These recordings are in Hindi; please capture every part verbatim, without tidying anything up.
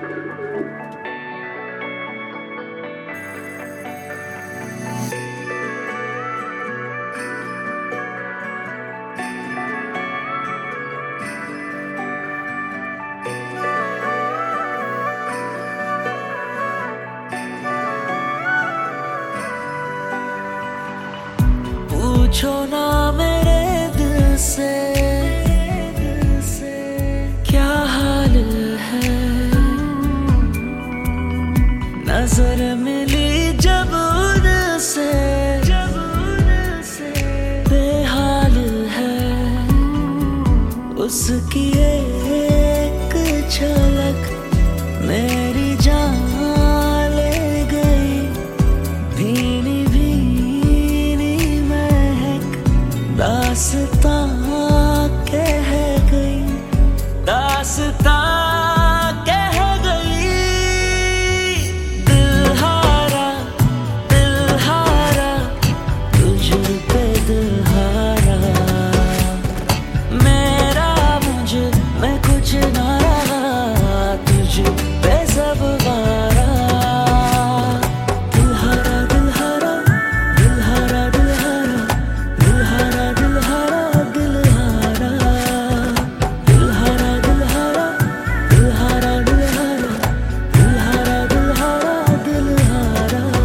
पूछो ना मेरे दिल से क्या हाल है। नजर मिली जब उनसे बेहाल है। उसकी एक झलक मेरी जान ले गई। भीनी भीनी महक दास्तां कह गई, दास्तां कह गई। दिल हारा दिल हारा तुझ पे दिल हारा। मेरा मुझ में कुछ ना रहा, तुझ पे सब वारा। दिल हारा दिल हारा दिल हारा दिल हारा दिल हारा दिल हारा दिल हारा दिल हारा दिल हारा दिल हारा दिल हारा दिल हारा दिल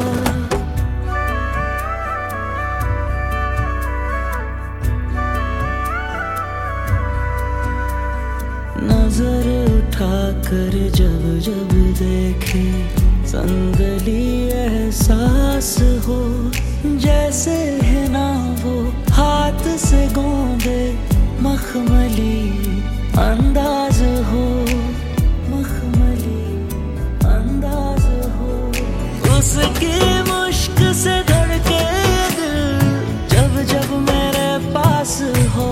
हारा। नजर उठा कर जब जब देखे संगली एहसास हो। जैसे है ना वो हाथ से गोंदे मखमली अंदाज हो, मखमली अंदाज हो। उसकी मुश्क से धड़के दिल जब जब मेरे पास हो,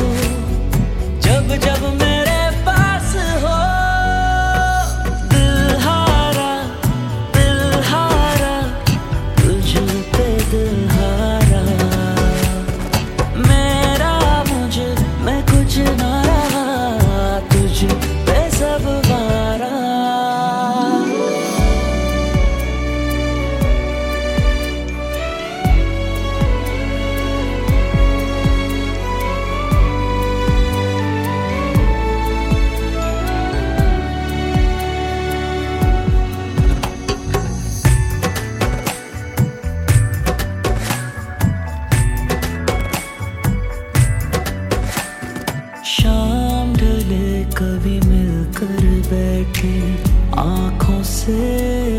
जब जब मेरे पास हो। दिल हारा दिल हारा तुझ पे दिल हारा। मेरा मुझ में कुछ ना रहा, तुझ पे सब वारा। शाम ढले कभी मिलकर बैठे आँखों से